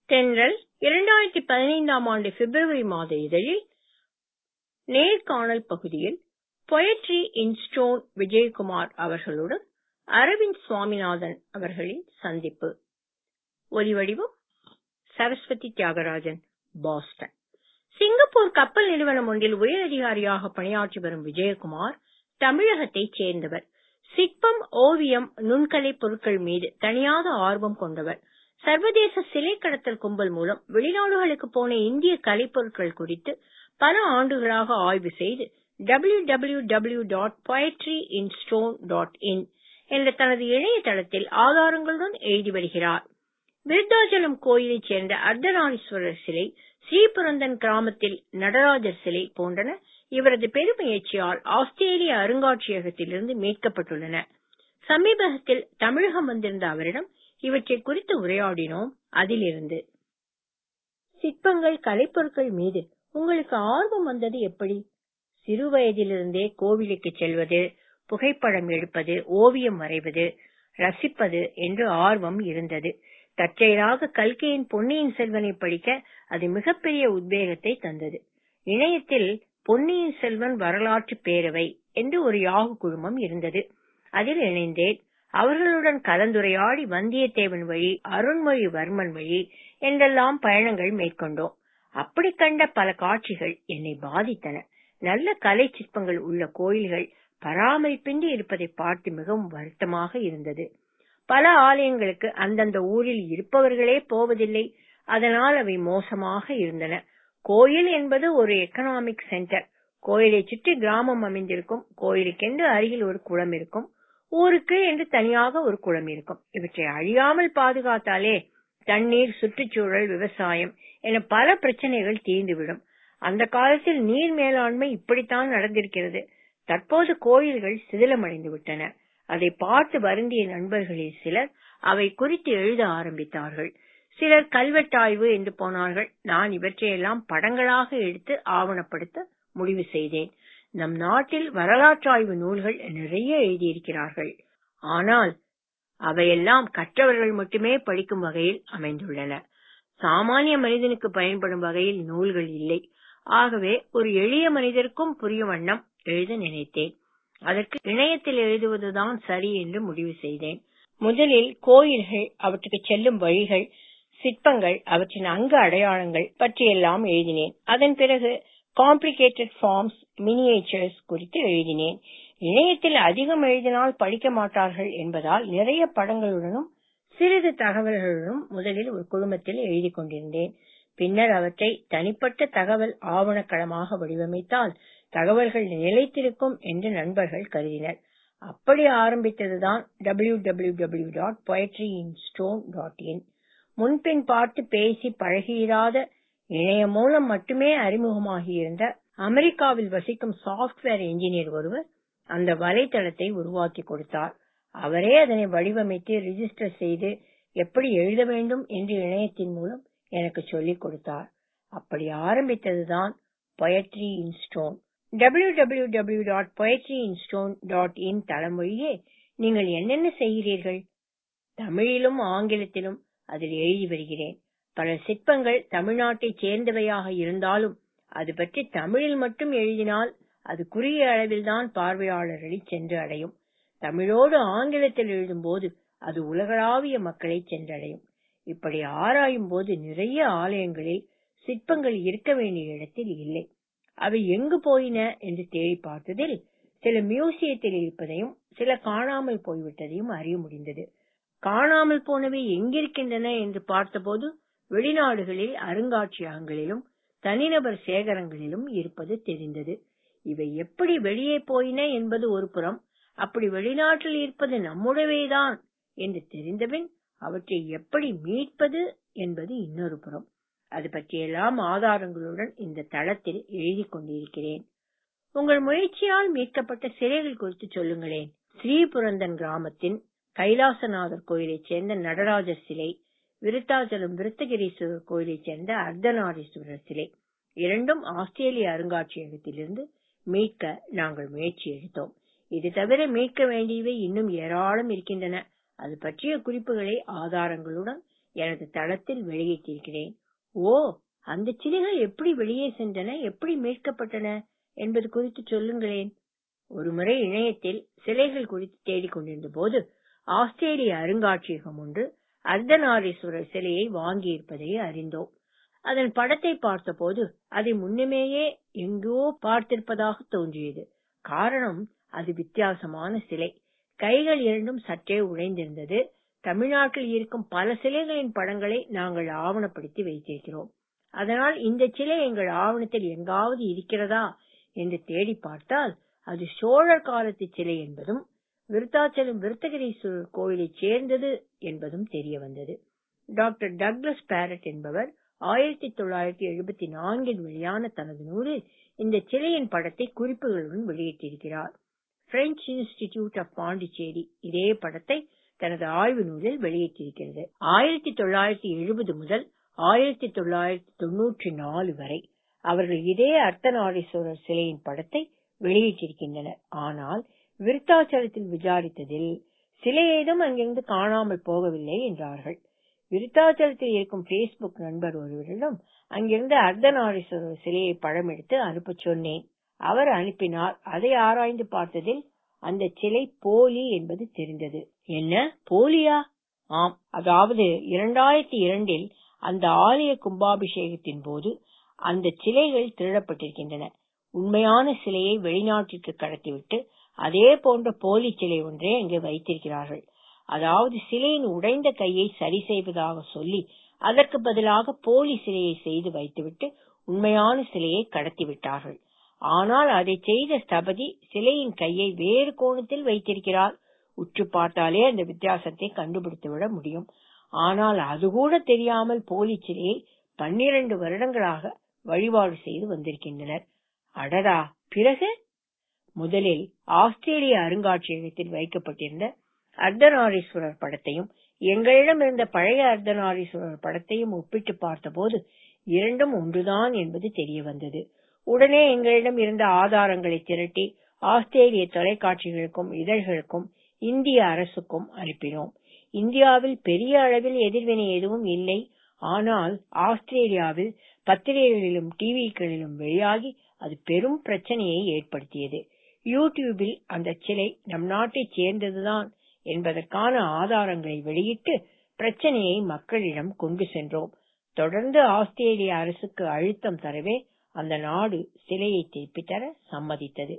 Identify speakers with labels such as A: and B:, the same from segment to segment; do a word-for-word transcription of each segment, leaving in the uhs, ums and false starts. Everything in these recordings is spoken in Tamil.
A: தென்றல் இரண்டாயிரத்தி பதினைந்தாம் ஆண்டு பிப்ரவரி மாத இதழில் நேர்காணல் பகுதியில் பொயட்ரி இன் ஸ்டோன் விஜயகுமார் அவர்களுடன் அரவிந்த் சுவாமிநாதன் அவர்களின் சந்திப்பு. ஒலிவடிவம் சரஸ்வதி தியாகராஜன், பாஸ்டன். சிங்கப்பூர் கப்பல் நிறுவனம் ஒன்றில் உயர் அதிகாரியாக பணியாற்றி வரும் விஜயகுமார் தமிழகத்தைச் சேர்ந்தவர். சிற்பம், ஓவியம், நுண்கலை பொருட்கள் மீது தனியாத ஆர்வம் கொண்டவர். சர்வதேச சிலை கடத்தல் கும்பல் மூலம் வெளிநாடுகளுக்கு போன இந்திய கலைப்பொருட்கள் குறித்து பல ஆண்டுகளாக ஆய்வு செய்து W W W dot poetry in stone dot in என்ற தனது இணையதளத்தில் ஆதாரங்களுடன் எழுதி வருகிறார். விருத்தாச்சலம் கோயிலைச் சேர்ந்த அர்த்தநாரீஸ்வரர் சிலை, ஸ்ரீபுரந்தன் கிராமத்தில் நடராஜர் சிலை போன்றன இவரது பெருமுயற்சியால் ஆஸ்திரேலிய அருங்காட்சியகத்திலிருந்து மீட்கப்பட்டுள்ளன. சமீபத்தில் தமிழகம் வந்திருந்த அவரிடம் இவற்றை குறித்து உரையாடினோம். அதிலிருந்து சிற்பங்கள், கலைப்பொருட்கள் மீது உங்களுக்கு ஆர்வம் வந்தது எப்படி? சிறு வயதிலிருந்தே கோவிலுக்கு செல்வது, புகைப்படம் எடுப்பது, ஓவியம் வரைவது, ரசிப்பது என்று ஆர்வம் இருந்தது. தற்செயலாக கல்கியின் பொன்னியின் செல்வனை படிக்க அது மிகப்பெரிய உத்வேகத்தை தந்தது. இணையத்தில் பொன்னியின் செல்வன் வரலாற்று பேரவை என்று ஒரு யாகு குழுமம் இருந்தது. அதில் இணைந்தேன். அவர்களுடன் கலந்துரையாடி வந்தியத்தேவன் வழி, அருண்மொழிவர்மன் வழி என்றெல்லாம் பயணங்கள் மேற்கொண்டோம். அப்படி கண்ட பல காட்சிகள் என்னை பாதித்தன. நல்ல கலை சிற்பங்கள் உள்ள கோயில்கள் பராமரிப்பின்றி இருப்பதை பார்த்து மிகவும் வருத்தமாக இருந்தது. பல ஆலயங்களுக்கு அந்தந்த ஊரில் இருப்பவர்களே போவதில்லை. அதனால் அவை மோசமாக இருந்தன. கோயில் என்பது ஒரு எக்கனாமிக் சென்டர். கோயிலை சுற்றி கிராமம் அமைந்திருக்கும். கோயிலுக்கென்று அருகில் ஒரு குளம் இருக்கும். ஊருக்கு என்று தனியாக ஒரு குளம் இருக்கும். இவற்றை அழியாமல் பாதுகாத்தாலே தண்ணீர், சுற்றுச்சூழல், விவசாயம் என பல பிரச்சனைகள் தீர்ந்துவிடும். அந்த காலத்தில் நீர் மேலாண்மை இப்படித்தான் நடந்திருக்கிறது. தற்போது கோயில்கள் சிதிலமடைந்து விட்டன. அதை பார்த்து வருந்திய நண்பர்களில் சிலர் அவை குறித்து எழுத ஆரம்பித்தார்கள். சிலர் கல்வெட்டாய்வு என்று போனார்கள். நான் இவற்றையெல்லாம் படங்களாக எடுத்து ஆவணப்படுத்த முடிவு செய்தேன். நம் நாட்டில் வரலாற்றாய்வு நூல்கள் நிறைய எழுதியிருக்கிறார்கள். ஆனால் அவையெல்லாம் கற்றவர்கள் மட்டுமே படிக்கும் வகையில் அமைந்துள்ளன. சாமானிய மனிதனுக்கு பயன்படும் வகையில் நூல்கள் இல்லை. ஆகவே ஒரு எளிய மனிதருக்கும் புரியும் வண்ணம் எழுத நினைத்தேன். அதற்கு இணையத்தில் எழுதுவதுதான் சரி என்று முடிவு செய்தேன். முதலில் கோயில்கள், அவற்றுக்கு செல்லும் வழிகள், சிற்பங்கள், அவற்றின் அங்க அடையாளங்கள் பற்றியெல்லாம் எழுதினேன். அதன் பிறகு காம்ப்ளிகேட்டட் ஃபார்ம்ஸ், மினியேச்சர்ஸ் குறித்து எழுதினேன். இணையத்தில் அதிகம் எழுதினால் படிக்க மாட்டார்கள் என்பதால் நிறைய படங்களுடனும் சிறிது தகவல்களுடனும் முதலில் ஒரு குழுமத்தில் எழுதி கொண்டிருந்தேன். பின்னர் அவற்றை தனிப்பட்ட தகவல் ஆவணக்களமாக வடிவமைத்தால் தகவல்கள் நிலைத்திருக்கும் என்று நண்பர்கள் கருதினர். அப்படி ஆரம்பித்ததுதான் W W W dot poetry in stone dot in. முன்பின் பார்த்து பேசி பழகியிராத, இணையம் மூலம் மட்டுமே அறிமுகமாகியிருந்த அமெரிக்காவில் வசிக்கும் சாப்ட்வேர் என்ஜினியர் ஒருவர் அந்த வலைத்தளத்தை உருவாக்கி கொடுத்தார். அவரே அதனை வடிவமைத்து ரிஜிஸ்டர் செய்து எப்படி எழுத வேண்டும் என்று இணையத்தின் மூலம் எனக்கு சொல்லிக் கொடுத்தார். அப்படி ஆரம்பித்ததுதான் poetry in stone. W W W dot poetry in stone dot in தளம் வழியே நீங்கள் என்னென்ன செய்கிறீர்கள்? தமிழிலும் ஆங்கிலத்திலும் அதில் எழுதி வருகிறேன். பல சிற்பங்கள் தமிழ்நாட்டை சேர்ந்தவையாக இருந்தாலும் அது பற்றி தமிழில் மட்டும் எழுதினால் அது குறுகிய அளவில் தான் பார்வையாளர்களை சென்று அடையும். தமிழோடு ஆங்கிலத்தில் எழுதும் போது அது உலகளாவிய மக்களை சென்றடையும். இப்படி ஆராயும் போது நிறைய ஆலயங்களில் சிற்பங்கள் இருக்க வேண்டிய இடத்தில் இல்லை. அவை எங்கு போயின என்று தேடி பார்த்ததில் சில மியூசியத்தில் இருப்பதையும் சில காணாமல் போய்விட்டதையும் அறிய முடிந்தது. காணாமல் போனவை எங்கிருக்கின்றன என்று பார்த்தபோது வெளிநாடுகளில் அருங்காட்சியகங்களிலும் தனிநபர் சேகரங்களிலும் இருப்பது தெரிந்தது. இவை எப்படி வெளியே போயின என்பது ஒரு புறம், அப்படி வெளிநாட்டில் இருப்பது நம்முடையவைதான் என்று தெரிந்தபின் அவற்றை எப்படி மீட்பது என்பது இன்னொரு புறம். அது பற்றியெல்லாம் ஆதாரங்களுடன் இந்த தளத்தில் எழுதி கொண்டிருக்கிறேன். உங்கள் முயற்சியால் மீட்கப்பட்ட சிலைகள் குறித்து சொல்லுங்களேன். ஸ்ரீபுரந்தன் கிராமத்தின் கைலாசநாதர் கோயிலைச் சேர்ந்த நடராஜர் சிலை, விருத்தாச்சலம் விருத்தகிரீஸ்வரர் கோயிலைச் சேர்ந்த அர்த்தநாரீஸ்வரர் சிலை இரண்டும் ஆஸ்திரேலிய அருங்காட்சியகத்திலிருந்து மீட்க நாங்கள் முயற்சி எடுத்தோம். இது தவிர மீட்க வேண்டியவை இன்னும் ஏராளம் இருக்கின்றன. அது பற்றிய குறிப்புகளை ஆதாரங்களுடன் எனது தளத்தில் வெளியிட்டிருக்கிறேன். ஓ, அந்த சிலைகள் எப்படி வெளியே சென்றன, எப்படி மீட்கப்பட்டன என்பது குறித்து சொல்லுங்களேன். ஒருமுறை இணையத்தில் சிலைகள் குறித்து தேடிக் கொண்டிருந்த போது ஆஸ்திரேலிய அருங்காட்சியகம் ஒன்று அர்த்தநாரீஸ்வரர் சிலையை வாங்கியிருப்பதை அறிந்தோம். அதன் படத்தை பார்த்தபோது அதை முன்னமேயே எங்கோ பார்த்திருப்பதாக தோன்றியது. காரணம், அது வித்தியாசமான சிலை. கைகள் இரண்டும் சற்றே உடைந்திருந்தது. தமிழ்நாட்டில் இருக்கும் பல சிலைகளின் படங்களை நாங்கள் ஆவணப்படுத்தி வைத்திருக்கிறோம். அதனால் இந்த சிலை எங்கள் ஆவணத்தில் எங்காவது இருக்கிறதா என்று தேடி பார்த்தால் அது சோழர் காலத்து சிலை என்பதும் விருத்தாச்சலம் விருத்தகிரீஸ்வரர் கோயிலை சேர்ந்தது என்பதும் தெரிய வந்தது. டாக்டர் டக்ளஸ் பேரட் என்பவர் ஆயிரத்தி தொள்ளாயிரத்தி எழுபத்தி நான்கில் வெளியான தனது நூலில் இந்த சிலையின் படத்தை குறிப்புகளுடன் வெளியிட்டிருக்கிறார். பிரெஞ்சு இன்ஸ்டிடியூட் ஆஃப் பாண்டிச்சேரி இதே படத்தை தனது ஆய்வு நூலில் வெளியிட்டிருக்கிறது. ஆயிரத்தி தொள்ளாயிரத்தி எழுபது முதல் ஆயிரத்தி தொள்ளாயிரத்தி தொன்னூற்றி நாலு வரை அவர்கள் இதே அர்த்தநாரீஸ்வரர் சிலையின் படத்தை வெளியிட்டிருக்கின்றனர். ஆனால் விருத்தாச்சலத்தில் விசாரித்ததில் சிலை ஏதும் அங்கிருந்து காணாமல் போகவில்லை என்றார்கள். விருத்தாச்சலத்தில் இருக்கும் பேஸ்புக் நண்பர் ஒருவரிடம் அங்கிருந்து அர்த்தநாரீஸ்வரர் சிலையை படம் எடுத்து அனுப்ப சொன்னேன். அவர் அனுப்பினார். அதை ஆராய்ந்து பார்த்ததில் அந்த சிலை போலி என்பது தெரிந்தது. என்ன, போலியா? ஆம், அதாவது இரண்டாயிரத்தி இரண்டில் அந்த ஆலய கும்பாபிஷேகத்தின் போது அந்த சிலைகள் திருடப்பட்டிருக்கின்றன. உண்மையான சிலையை வெளிநாட்டிற்கு கடத்திவிட்டு அதே போன்ற போலி சிலை ஒன்றை அங்கே வைத்திருக்கிறார்கள். அதாவது சிலையின் உடைந்த கையை சரி செய்வதாக சொல்லி அதற்கு பதிலாக போலி சிலையை செய்து வைத்துவிட்டு உண்மையான சிலையை கடத்திவிட்டார்கள். ஆனால் அதை செய்த ஸ்தபதி சிலையின் கையை வேறு கோணத்தில் வைத்திருக்கிறார். உற்று பார்த்தாலே அந்த வித்தியாசத்தை கண்டுபிடித்து விட முடியும். ஆனால் அது கூட தெரியாமல் போலி சிலையை பன்னிரண்டு வருடங்களாக வழிபாடு செய்து வந்திருக்கின்றனர். அடடா! பிறகு முதலில் ஆஸ்திரேலிய அருங்காட்சியகத்தில் வைக்கப்பட்டிருந்த அர்த்தநாரீஸ்வரர் படத்தையும் எங்களிடம் இருந்த பழைய அர்த்தநாரீஸ்வரர் படத்தையும் ஒப்பிட்டு பார்த்தபோது இரண்டும் ஒன்றுதான் என்பது தெரிய வந்தது. உடனே எங்களிடம் இருந்த ஆதாரங்களை திரட்டி ஆஸ்திரேலிய தொலைக்காட்சிகளுக்கும் இதழ்களுக்கும் இந்திய அரசுக்கும் அனுப்பினோம். இந்தியாவில் பெரிய அளவில் எதிர்வினை எதுவும் இல்லை. ஆனால் ஆஸ்திரேலியாவில் பத்திரிகைகளிலும் டிவிக்களிலும் வெளியாகி அது பெரும் பிரச்சனையை ஏற்படுத்தியது. யூடியூபில் அந்த சிலை நம் நாட்டைச் சேர்ந்ததுதான் என்பதற்கான ஆதாரங்களை வெளியிட்டு பிரச்சனையை மக்களிடம் கொண்டு சென்றோம். தொடர்ந்து ஆஸ்திரேலிய அரசுக்கு அழுத்தம் தரவே அந்த நாடு சிலையை திருப்பித் தர சம்மதித்தது.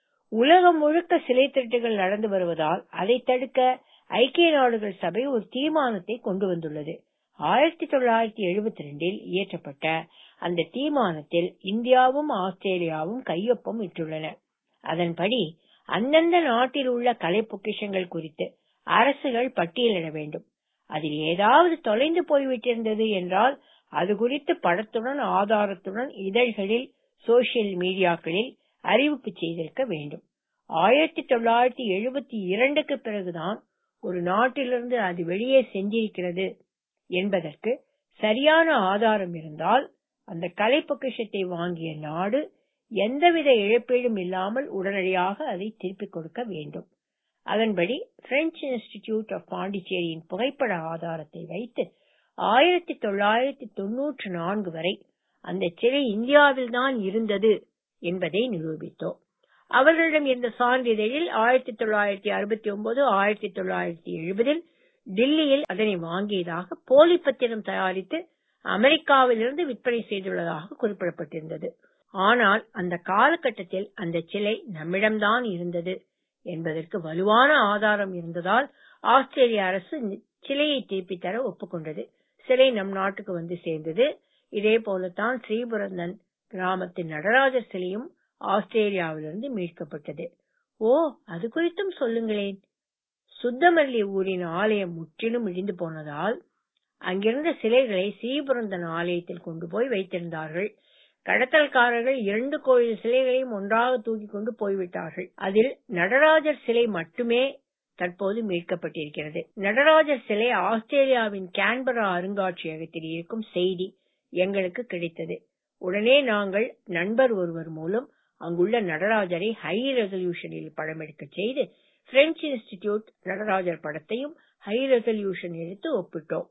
A: உலகம் முழுக்க சிலை திருட்டுகள் நடந்து வருவதால் அதை தடுக்க ஐக்கிய நாடுகள் சபை ஒரு தீர்மானத்தை கொண்டு வந்துள்ளது. ஆயிரத்தி தொள்ளாயிரத்தி எழுபத்தி ரெண்டில் இயற்றப்பட்ட அந்த தீர்மானத்தில் இந்தியாவும் ஆஸ்திரேலியாவும் கையொப்பம் இட்டுள்ளன. அதன்படி அந்தந்த நாட்டில் உள்ள கலை பொக்கிஷங்கள் குறித்து அரசுகள் பட்டியலிட வேண்டும். அதில் ஏதாவது தொலைந்து போய்விட்டிருந்தது என்றால் அது குறித்து படத்துடன் ஆதாரத்துடன் இதழ்களில் சோசியல் மீடியாக்களில் அறிவிப்பு செய்திருக்க வேண்டும். ஆயிரத்தி தொள்ளாயிரத்தி எழுபத்தி இரண்டுக்கு பிறகுதான் ஒரு நாட்டிலிருந்து அது வெளியே சென்றிருக்கிறது என்பதற்கு சரியான ஆதாரம் இருந்தால் அந்த கலை பொக்கிஷத்தை வாங்கிய நாடு எந்தவித இழப்பீடும் இல்லாமல் உடனடியாக அதை திருப்பிக் கொடுக்க வேண்டும். அதன்படி பிரெஞ்சு இன்ஸ்டிடியூட் ஆஃப் பாண்டிச்சேரியின் புகைப்பட ஆதாரத்தை வைத்து ஆயிரத்தி தொள்ளாயிரத்தி தொன்னூற்றி நான்கு வரை அந்த சிலை இந்தியாவில் தான் இருந்தது என்பதை நிரூபித்தோம். அவர்களிடம் இருந்த சான்றிதழில் ஆயிரத்தி தொள்ளாயிரத்தி அறுபத்தி ஒன்பது ஆயிரத்தி தொள்ளாயிரத்தி எழுபதில் டில்லியில் அதனை வாங்கியதாக போலி பத்திரம் தயாரித்து அமெரிக்காவிலிருந்து விற்பனை செய்துள்ளதாக குறிப்பிடப்பட்டிருந்தது. ஆனால் அந்த காலகட்டத்தில் அந்த சிலை நம்மிடம்தான் இருந்தது என்பதற்கு வலுவான ஆதாரம் இருந்ததால் ஆஸ்திரேலிய அரசு சிலையை திருப்பி தர ஒப்புக்கொண்டது. சிலை நம் நாட்டுக்கு வந்து சேர்ந்தது. இதே போலத்தான் ஸ்ரீபுரந்தன் கிராமத்தின் நடராஜர் சிலையும் ஆஸ்திரேலியாவிலிருந்து மீட்கப்பட்டது. ஓ, அது குறித்தும் சொல்லுங்களேன். சுத்தமல்லி ஊரின் ஆலயம் முற்றிலும் இடிந்து போனதால் அங்கிருந்த சிலைகளை ஸ்ரீபுரந்தன் ஆலயத்தில் கொண்டு போய் வைத்திருந்தார்கள். கடத்தல்காரர்கள் இரண்டு கோயில் சிலைகளையும் ஒன்றாக தூக்கி கொண்டு போய்விட்டார்கள். அதில் நடராஜர் சிலை மட்டுமே தற்போது மீட்கப்பட்டிருக்கிறது. நடராஜர் சிலை ஆஸ்திரேலியாவின் கேன்பரா அருங்காட்சியகத்தில் இருக்கும் செய்தி எங்களுக்கு கிடைத்தது. உடனே நாங்கள் நண்பர் ஒருவர் மூலம் அங்குள்ள நடராஜரை ஹை ரெசல்யூஷனில் படம் எடுக்க செய்து பிரெஞ்சு இன்ஸ்டிடியூட் நடராஜர் படத்தையும் ஹை ரெசல்யூஷன் எடுத்து ஒப்பிட்டோம்.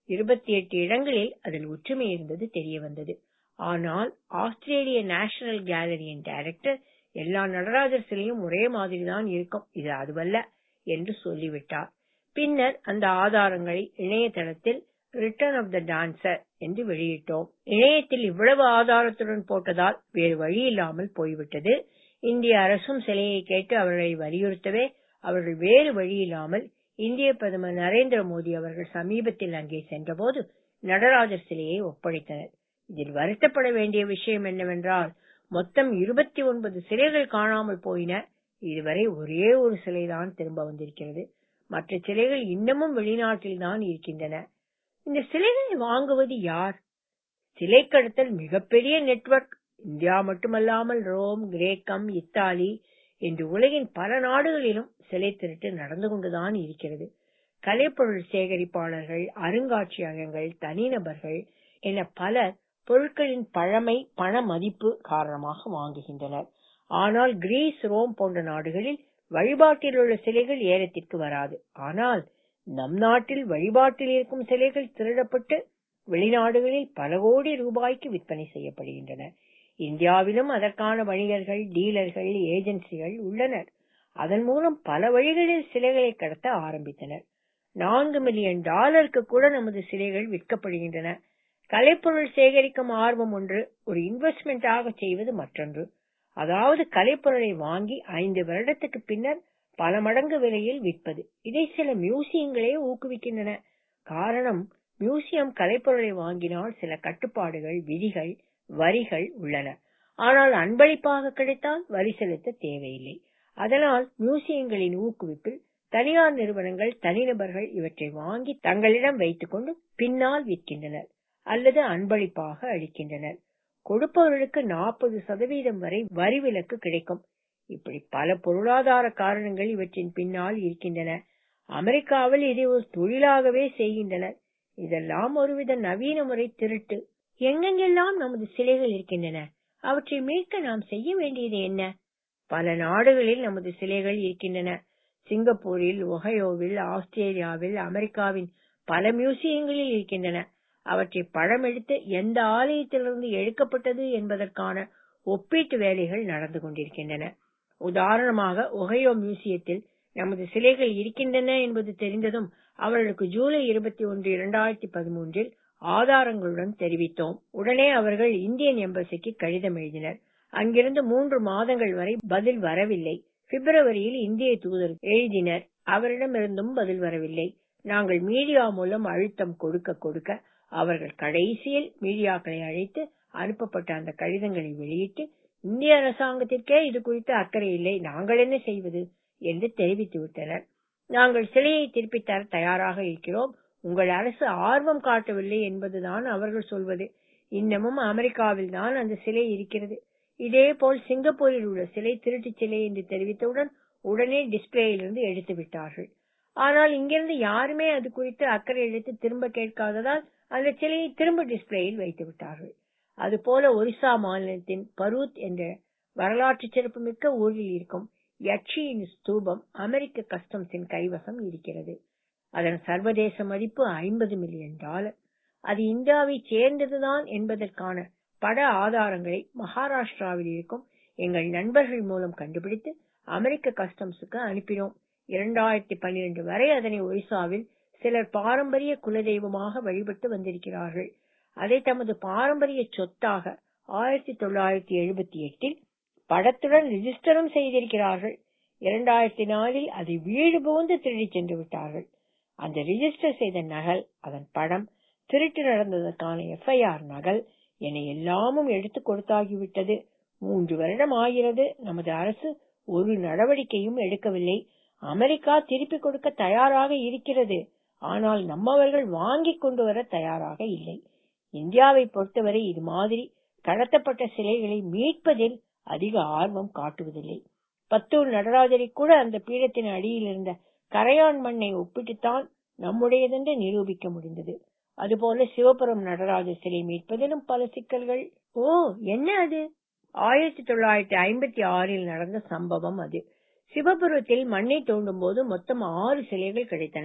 A: இருபத்தி எட்டு இடங்களில் அதில் ஒற்றுமை இருந்தது தெரிய வந்தது. ஆனால் ஆஸ்திரேலிய நேஷனல் கேலரியின் டைரக்டர் எல்லா நடராஜர் சிலையும் ஒரே மாதிரிதான் இருக்கும், இது அதுவல்ல என்று சொல்லிவிட்டார். பின்னர் அந்த ஆதாரங்களை இணையதளத்தில் ரிட்டர்ன் ஆஃப் த டான்சர் என்று வெளியிட்டோம். இணையத்தில் இவ்வளவு ஆதாரத்துடன் போட்டதால் வேறு வழி இல்லாமல் போய்விட்டது. இந்திய அரசும் சிலையை கேட்டு அவர்களை வலியுறுத்தவே அவர்கள் வேறு வழி இல்லாமல் இந்திய பிரதமர் நரேந்திர மோடி அவர்கள் சமீபத்தில் அங்கே சென்றபோது நடராஜர் சிலையை ஒப்படைத்தனர். இதில் வருத்தப்பட வேண்டிய விஷயம் என்னவென்றால், மொத்தம் இருபத்தி ஒன்பது சிலைகள் காணாமல் போயின. இதுவரை ஒரே ஒரு சிலைதான் திரும்ப வந்திருக்கிறது. மற்ற சிலைகள் இன்னமும் வெளிநாட்டில் தான் இருக்கின்றன. இந்த சிலைகளை வாங்குவது யார்? சிலை கடத்தல் மிகப்பெரிய நெட்வொர்க். இந்தியா மட்டுமல்லாமல் ரோம், கிரேக்கம், இத்தாலி என்று உலகின் பல நாடுகளிலும் சிலை திருட்டு நடந்து கொண்டுதான் இருக்கிறது. கலைப்பொருள் சேகரிப்பாளர்கள், அருங்காட்சியகங்கள், தனிநபர்கள் என பலர் பொருட்களின் பழமை, பண மதிப்பு காரணமாக வாங்குகின்றனர். ஆனால் கிரீஸ், ரோம் போன்ற நாடுகளில் வழிபாட்டில் உள்ள சிலைகள் ஏலத்திற்கு வராது. ஆனால் நம் நாட்டில் வழிபாட்டில் இருக்கும் சிலைகள் திருடப்பட்டு வெளிநாடுகளில் பல கோடி ரூபாய்க்கு விற்பனை செய்யப்படுகின்றன. இந்தியாவிலும் அதற்கான வணிகர்கள், டீலர்கள், ஏஜென்சிகள் உள்ளனர். அதன் மூலம் பல வழிகளில் சிலைகளை கடத்த ஆரம்பித்தனர். நான்கு மில்லியன் டாலருக்கு கூட நமது சிலைகள் விற்கப்படுகின்றன. கலைப்பொருள் சேகரிக்கும் ஆர்வம் ஒன்று, ஒரு இன்வெஸ்ட்மெண்டாக செய்வது மற்றொன்று. அதாவது கலைப்பொருளை வாங்கி ஐந்து வருடத்துக்கு பின்னர் பல மடங்கு விலையில் விற்பது. இதை சில மியூசியங்களே ஊக்குவிக்கின்றன. காரணம், மியூசியம் கலைப்பொருளை வாங்கினால் சில கட்டுப்பாடுகள், விதிகள், வரிகள் உள்ளன. ஆனால் அன்பளிப்பாக கிடைத்தால் வரி செலுத்த தேவையில்லை. அதனால் மியூசியங்களின் ஊக்குவிப்பில் தனியார் நிறுவனங்கள், தனிநபர்கள் இவற்றை வாங்கி தங்களிடம் வைத்துக் கொண்டு பின்னால் விற்கின்றனர் அல்லது அன்பளிப்பாக அளிக்கின்றனர். கொடுப்பவர்களுக்கு நாற்பது சதவீதம் வரை வரி விலக்கு கிடைக்கும். இப்படி பல பொருளாதார காரணங்கள் இவற்றின் பின்னால் இருக்கின்றன. அமெரிக்காவில் இதை ஒரு தொழிலாகவே செய்கின்றனர். இதெல்லாம் ஒருவித நவீன முறை திருட்டு. எங்கெங்கெல்லாம் நமது சிலைகள் இருக்கின்றன, அவற்றை மீட்க நாம் செய்ய வேண்டியது என்ன? பல நாடுகளில் நமது சிலைகள் இருக்கின்றன. சிங்கப்பூரில், ஒஹயோவில், ஆஸ்திரேலியாவில், அமெரிக்காவின் பல மியூசியங்களில் இருக்கின்றன. அவற்றை படம் எடுத்து எந்த ஆலயத்திலிருந்து எடுக்கப்பட்டது என்பதற்கான ஒப்பீட்டு வேலைகள் நடந்து கொண்டிருக்கின்றன. உதாரணமாக, ஒஹயோ மியூசியத்தில் நமது சிலைகள் இருக்கின்றன என்பது தெரிந்ததும் அவர்களுக்கு ஜூலை இருபத்தி ஒன்று இரண்டாயிரத்தி பதிமூன்றில் ஆதாரங்களுடன் தெரிவித்தோம். உடனே அவர்கள் இந்தியன் எம்பசிக்கு கடிதம் எழுதினர். அங்கிருந்து மூன்று மாதங்கள் வரை பதில் வரவில்லை. பிப்ரவரியில் இந்திய தூதர் எழுதினர். அவரிடமிருந்தும் பதில் வரவில்லை. நாங்கள் மீடியா மூலம் அழுத்தம் கொடுக்க கொடுக்க அவர்கள் கடைசியில் மீடியாக்களை அழைத்து அனுப்பப்பட்ட அந்த கடிதங்களை வெளியிட்டு, இந்திய அரசாங்கத்திற்கே இது குறித்து அக்கறை இல்லை, நாங்கள் என்ன செய்வது என்று தெரிவித்து விட்டனர். நாங்கள் சிலையை திருப்பி தர தயாராக இருக்கிறோம், உங்கள் அரசு ஆர்வம் காட்டவில்லை என்பதுதான் அவர்கள் சொல்வது. இன்னமும் அமெரிக்காவில் தான் அந்த சிலை இருக்கிறது. இதே போல் சிங்கப்பூரில் உள்ள சிலை திருட்டு சிலை என்று தெரிவித்தவுடன் உடனே டிஸ்பிளேயிலிருந்து எடுத்து விட்டார்கள். ஆனால் இங்கிருந்து யாருமே அது குறித்து அக்கறை எடுத்து திரும்ப கேட்காததால் அந்த சிலையை திரும்ப டிஸ்பிளேயில் வைத்து விட்டார்கள். அதுபோல ஒரிசா மாநிலத்தின் பரூத் என்ற வரலாற்று சிறப்புமிக்க ஊரில் இருக்கும் யட்சியின் ஸ்தூபம் அமெரிக்க கஸ்டம்ஸின் கைவசம் இருக்கிறது. அதன் சர்வதேச மதிப்பு ஐம்பது மில்லியன் டாலர். அது இந்தியாவை சேர்ந்ததுதான் என்பதற்கான பட ஆதாரங்களை மகாராஷ்டிராவில் இருக்கும் எங்கள் நண்பர்கள் மூலம் கண்டுபிடித்து அமெரிக்க கஸ்டம்ஸுக்கு அனுப்பினோம். இரண்டாயிரத்தி பன்னிரண்டு வரை அதனை ஒரிசாவில் சிலர் பாரம்பரிய குலதெய்வமாக வழிபட்டு வந்திருக்கிறார்கள். அதை தமது பாரம்பரிய சொத்தாக ஆயிரத்தி தொள்ளாயிரத்தி எழுபத்தி எட்டில் படத்துடன் ரிஜிஸ்டரும் செய்திருக்கிறார்கள். இரண்டாயிரத்தி நாலில் அதை வீடு புகுந்து திருடி சென்று விட்டார்கள். அந்த ரிஜிஸ்டர் செய்த நகல், அதன் படம், திருட்டு நடந்ததற்கான எஃப் ஐ ஆர் நகல் என எல்லாமும் எடுத்து கொடுத்தாகிவிட்டது. மூன்று வருடம் ஆகிறது. நமது அரசு ஒரு நடவடிக்கையும் எடுக்கவில்லை. அமெரிக்கா திருப்பிக் கொடுக்க தயாராக இருக்கிறது. ஆனால் நம்மவர்கள் வாங்கி கொண்டு வர தயாராக இல்லை. இந்தியாவை பொறுத்தவரை இது மாதிரி கடத்தப்பட்ட சிலைகளை மீட்பதில் அதிக ஆர்வம் காட்டுவதில்லை. பத்தூர் நடராஜரை கூட அந்த பீடத்தின் அடியில் இருந்த கரையான் மண்ணை ஒப்பிட்டுத்தான் நம்முடையதென்று நிரூபிக்க முடிந்தது. அதுபோல சிவபுரம் நடராஜர் சிலை மீட்பதிலும் பல சிக்கல்கள். ஓ, என்ன அது? ஆயிரத்தி தொள்ளாயிரத்தி ஐம்பத்தி ஆறில் நடந்த சம்பவம் அது. சிவபுரத்தில் மண்ணை தோண்டும் போது மொத்தம் ஆறு சிலைகள் கிடைத்தன.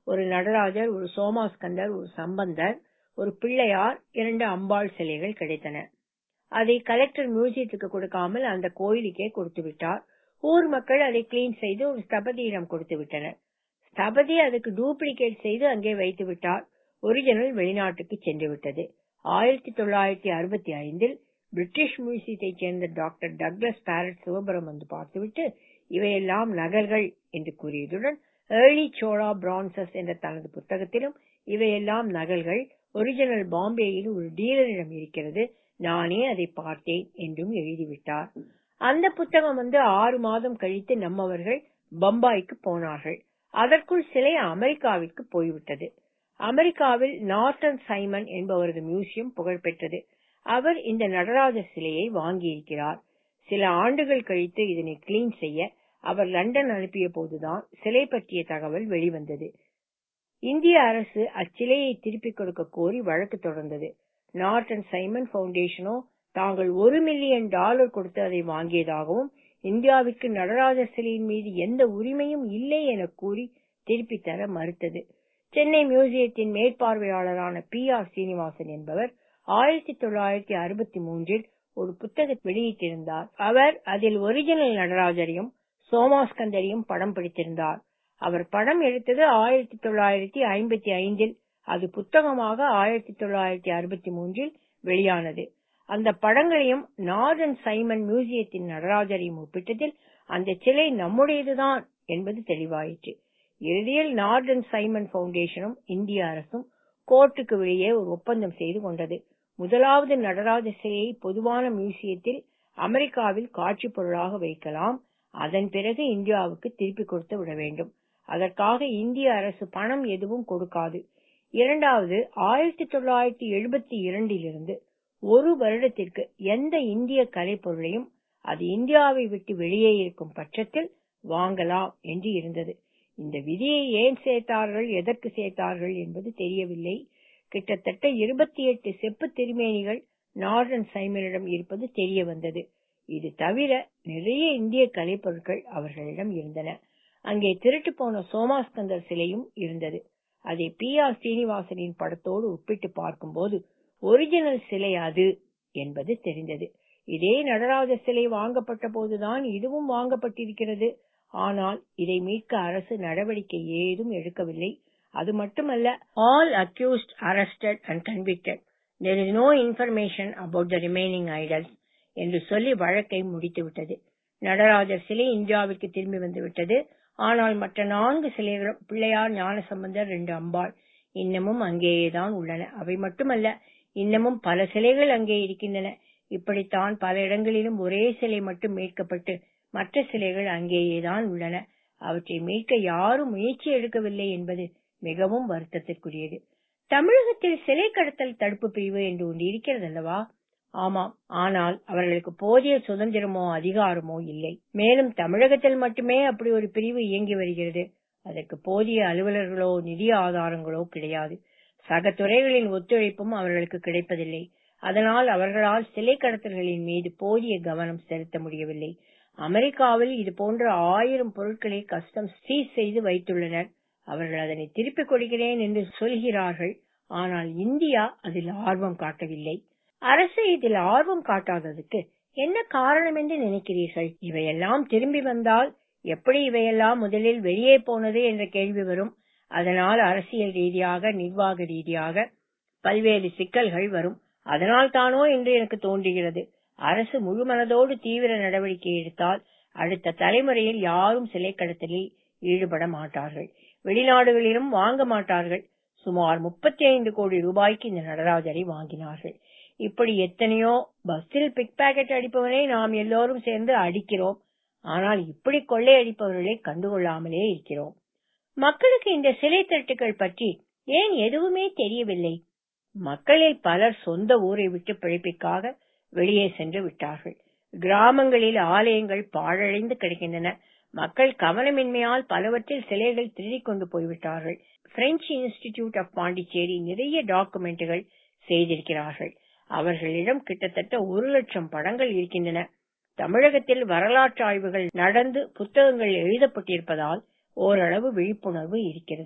A: ஒரு நடராஜர், ஒரு சோமாஸ்கந்தர், ஒரு சம்பந்தர், ஒரு பிள்ளையார், இரண்டு அம்பாள் சிலைகள் கிடைத்தன. அதை கலெக்டர் மியூசியத்துக்கு கொடுக்காமல் அந்த கோயிலுக்கே கொடுத்து விட்டார். ஊர் மக்கள் அதை கிளீன் செய்து ஒரு ஸ்தபதியிடம் கொடுத்து விட்டனர். ஸ்தபதி அதுக்கு டூப்ளிகேட் செய்து அங்கே வைத்து விட்டார். ஒரிஜினல் வெளிநாட்டுக்கு சென்று விட்டது. ஆயிரத்தி தொள்ளாயிரத்தி அறுபத்தி ஐந்தில் பிரிட்டிஷ் மியூசியத்தை சேர்ந்த டாக்டர் டக்ளஸ் பாரட் சிவபுரம் வந்து பார்த்துவிட்டு இவையெல்லாம் நகல்கள் என்று கூறியதுடன் ஏர்லி சோழா பிரான்சஸ் என்ற தனது புத்தகத்திலும் இவையெல்லாம் நகல்கள், ஒரிஜினல் பாம்பேயில் ஒரு டீலரிடம் இருக்கிறது, நானே அதை பார்த்தேன் என்றும் எழுதிவிட்டார். அந்த புத்தகம் வந்து ஆறு மாதம் கழித்து நம்மவர்கள் பம்பாய்க்கு போனார்கள். அதற்குள் சிலை அமெரிக்காவிற்கு போய்விட்டது. அமெரிக்காவில் நார்டன் சைமன் என்பவரது மியூசியம் புகழ்பெற்றது. அவர் இந்த நடராஜர் சிலையை வாங்கியிருக்கிறார். சில ஆண்டுகள் கழித்து இதனை கிளீன் செய்ய அவர் லண்டன் அனுப்பிய போதுதான் சிலை பற்றிய தகவல் வெளிவந்தது. இந்திய அரசு அச்சிலையை திருப்பிக் கொடுக்க கோரி வழக்கு தொடர்ந்தது. நார்டன் சைமன் பவுண்டேஷனோ தாங்கள் ஒரு மில்லியன் டாலர் கொடுத்து அதை வாங்கியதாகவும் இந்தியாவிற்கு நடராஜர் சிலையின் மீது எந்த உரிமையும் இல்லை என கூறி திருப்பி தர மறுத்தது. சென்னை மியூசியத்தின் மேற்பார்வையாளரான பி ஆர் சீனிவாசன் என்பவர் ஆயிரத்தி தொள்ளாயிரத்தி அறுபத்தி மூன்றில் ஒரு புத்தகத்தை வெளியிட்டிருந்தார். அவர் அதில் ஒரிஜினல் நடராஜரையும் சோமாஸ்கந்தரையும் படம் பிடித்திருந்தார். அவர் படம் எடுத்தது ஆயிரத்தி தொள்ளாயிரத்தி ஐம்பத்தி ஐந்தில். அது புத்தகமாக ஆயிரத்தி தொள்ளாயிரத்தி அறுபத்தி மூன்றில் வெளியானது. அந்த படங்களையும் நார்டன் சைமன் மியூசியத்தின் நடராஜரையும் ஒப்பிட்டதில் அந்த சிலை நம்முடையதுதான் என்பது தெளிவாயிற்று. இறுதியில் நார்டன் சைமன் பவுண்டேஷனும் இந்திய அரசும் கோர்ட்டுக்கு வெளியே ஒரு ஒப்பந்தம் செய்து கொண்டது. முதலாவது நடராஜர் சிலையை பொதுவான மியூசியத்தில் அமெரிக்காவில் காட்சி பொருளாக வைக்கலாம். அதன் பிறகு இந்தியாவுக்கு திருப்பி கொடுத்து விட வேண்டும். அதற்காக இந்திய அரசு பணம் எதுவும் கொடுக்காது. இரண்டாவது, ஆயிரத்தி தொள்ளாயிரத்தி எழுபத்தி இரண்டிலிருந்து ஒரு வருடத்திற்கு எந்த இந்திய கலைப்பொருளையும் அது இந்தியாவை விட்டு வெளியே இருக்கும் பட்சத்தில் வாங்கலாம் என்று இருந்தது. இந்த விதியை ஏன் சேர்த்தார்கள், எதற்கு சேர்த்தார்கள் என்பது தெரியவில்லை. கிட்டத்தட்ட இருபத்தி எட்டு செப்பு திருமேனிகள் நார்டன் சைமனிடம் இருப்பது தெரிய வந்தது. இது தவிர நிறைய இந்திய கலைப்பொருட்கள் அவர்களிடம் இருந்தன. அங்கே திருட்டு போன சோமாஸ்கந்தர் சிலையும் இருந்தது. அதை பி ஆர் சீனிவாசனின் படத்தோடு ஒப்பிட்டு பார்க்கும்போது ஒரிஜினல் சிலை அது என்பது தெரிந்தது. இதே நடராஜர் சிலை வாங்கப்பட்ட போதுதான் இதுவும் வாங்கப்பட்டிருக்கிறது. ஆனால் இதை மீட்க அரசு நடவடிக்கை ஏதும் எடுக்கவில்லை. அது மட்டுமல்ல, all accused arrested and convicted. There is no information about the remaining idols என்று சொல்லி வழக்கை முடித்துவிட்டது. நடராஜர் சிலை இந்தியாவிற்கு திரும்பி வந்து விட்டது. ஆனால் மற்ற நான்கு சிலைகளும், பிள்ளையார், ஞானசம்பந்தர், ரெண்டு அம்பாள், இன்னமும் அங்கேயேதான் உள்ளன. அவை மட்டுமல்ல, இன்னமும் பல சிலைகள் அங்கே இருக்கின்றன. இப்படித்தான் பல இடங்களிலும் ஒரே சிலை மட்டும் மீட்கப்பட்டு மற்ற சிலைகள் அங்கேயேதான் உள்ளன. அவற்றை மீட்க யாரும் முயற்சி எடுக்கவில்லை என்பது மிகவும் வருத்தத்திற்குரியது. தமிழகத்தில் சிலை கடத்தல் தடுப்பு பிரிவு என்று ஒன்று இருக்கிறது அல்லவா? ஆமாம். ஆனால் அவர்களுக்கு போதிய சுதந்திரமோ அதிகாரமோ இல்லை. மேலும் தமிழகத்தில் மட்டுமே அப்படி ஒரு பிரிவு இயங்கி வருகிறது. அதற்கு போதிய அலுவலர்களோ நிதி ஆதாரங்களோ கிடையாது. சக துறைகளின் ஒத்துழைப்பும் அவர்களுக்கு கிடைப்பதில்லை. அதனால் அவர்களால் சிலை கடத்தல்களின் மீது போதிய கவனம் செலுத்த முடியவில்லை. அமெரிக்காவில் இது போன்ற ஆயிரம் பொருட்களை கஸ்டம்ஸ் சீஸ் செய்து வைத்துள்ளனர். அவர்கள் அதனை திருப்பிக் கொடுக்கிறேன் என்று சொல்கிறார்கள். ஆனால் இந்தியா அதில் ஆர்வம் காட்டவில்லை. அரசு இதில் ஆர்வம் காட்டாததுக்கு என்ன காரணம் என்று நினைக்கிறீர்கள்? இவையெல்லாம் திரும்பி வந்தால் எப்படி இவையெல்லாம் முதலில் வெளியே போனது என்ற கேள்வி வரும். அதனால் அரசியல் ரீதியாக, நிர்வாக ரீதியாக பல்வேறு சிக்கல்கள் வரும். அதனால் தானோ என்று எனக்கு தோன்றுகிறது. அரசு முழு மனதோடு தீவிர நடவடிக்கை எடுத்தால் அடுத்த தலைமுறையில் யாரும் சிலை கடத்தலில் ஈடுபட மாட்டார்கள். வெளிநாடுகளிலும் வாங்க மாட்டார்கள். சுமார் முப்பத்தி ஐந்து கோடி ரூபாய்க்கு இந்த நடராஜரை வாங்கினார்கள். இப்படி எத்தனையோ பஸ்ஸில் பிக் பாக்கெட் அடிப்பவனை நாம் எல்லோரும் சேர்ந்து அடிக்கிறோம். ஆனால் இப்படி கொள்ளை அடிப்பவர்களை கண்டுகொள்ளாமலே இருக்கிறோம். மக்களுக்கு இந்த சிலை திருட்டுகள் பற்றி ஏன் எதுவுமே தெரியவில்லை? மக்களில் பலர் சொந்த ஊரை விட்டு பிழைப்பிற்காக வெளியே சென்று விட்டார்கள். கிராமங்களில் ஆலயங்கள் பாழடைந்து கிடக்கின்றன. மக்கள் கவனமின்மையால் பலவற்றில் சிலைகள் திருடிக் கொண்டு போய்விட்டார்கள். பிரெஞ்சு இன்ஸ்டிடியூட் ஆஃப் பாண்டிச்சேரி நிறைய டாக்குமெண்ட்டுகள் செய்திருக்கிறார்கள். அவர்களிடம் கிட்டத்தட்ட ஒரு லட்சம் படங்கள் இருக்கின்றன. தமிழகத்தில் வரலாற்று ஆய்வுகள் நடந்து புத்தகங்கள் எழுதப்பட்டிருப்பதால் ஓரளவு விழிப்புணர்வு இருக்கிறது.